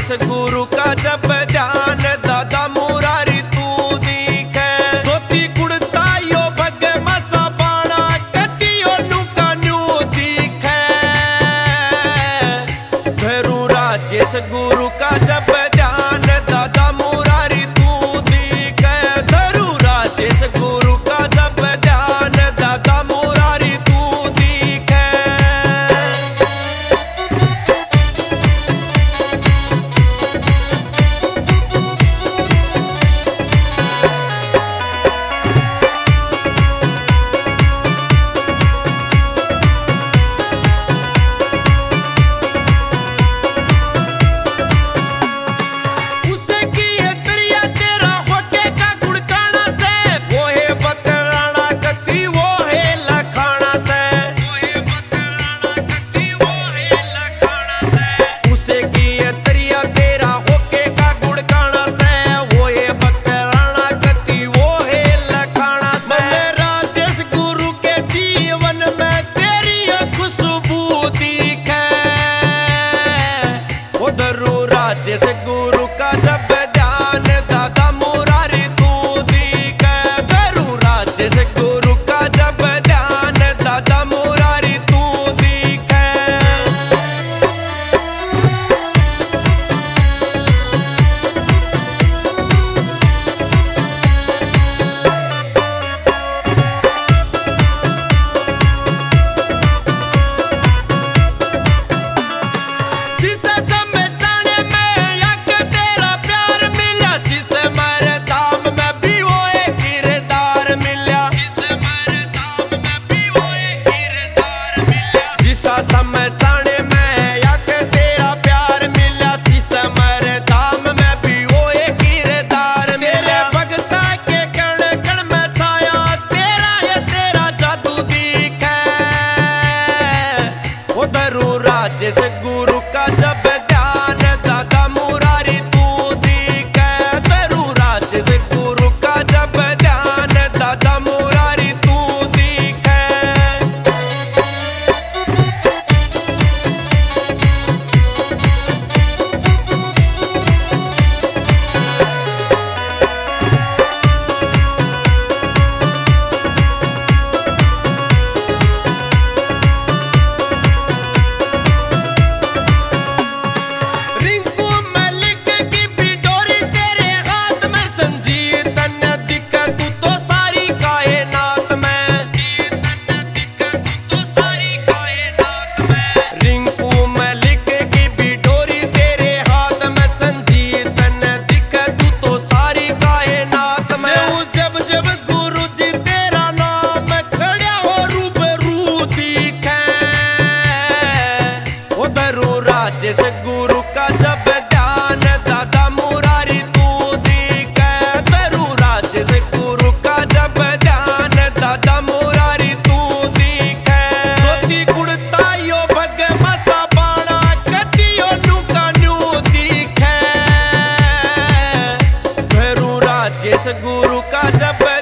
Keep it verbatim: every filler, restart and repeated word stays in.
राजेश गुरु का जब ध्यान दादा मुरारी तू दिखे धोती कुड़ता यो भग मसा बाणा कतियो नुका न्यू दिखे भैरू राजेश गुरु का जब ध्यान दादा मुरारी तू दिखे धरू राजेश गुरु का जब ध्यान दादा मुरारी तू दिखे राजेश गुरु का जब ध्यान दादा मुरारी तू दिखे धरू राजेश गुरु का जब ध्यान दादा मुरारी तू दिखे समझाने में याक तेरा प्यार मिला शीश मर दाम में भी वो एक किरदार मिला भगता के कण कण में छाया तेरा ये तेरा जादू दिखे वो धरू राजेश गुरु का जब ध्यान दादा मुरारी तू दिखे धरू राजेश गुरु का जब ध्यान दादा मुरारी तू दिखे राजेश गुरु का जब ध्यान दादा मुरारी तू दिखे धरू राजेश गुरु का जब ध्यान दादा मुरारी तू दिखे धोती कुड़ता यो भग मसा बाणा कतियो नुका न्यू दिखे भैरू राजेश गुरु का जब